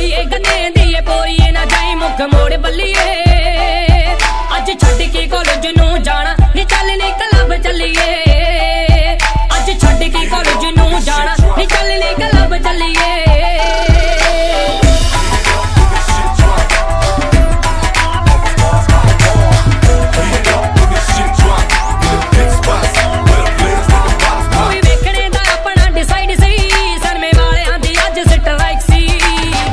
ਹੋਈਏ ਗੰਨੇ ਦੀਏ ਪੋਰੀਏ ਨਾ ਜਾਈ ਮੁੱਖ ਮੋੜ ਬੱਲੀਏ ਅੱਜ ਛੱਡ ਕੇ ਕਾਲਜ ਨੂੰ ਜਾਣਾ ਨੀ ਚੱਲ ਨੀ ਕਲੱਬ ਚੱਲੀਏ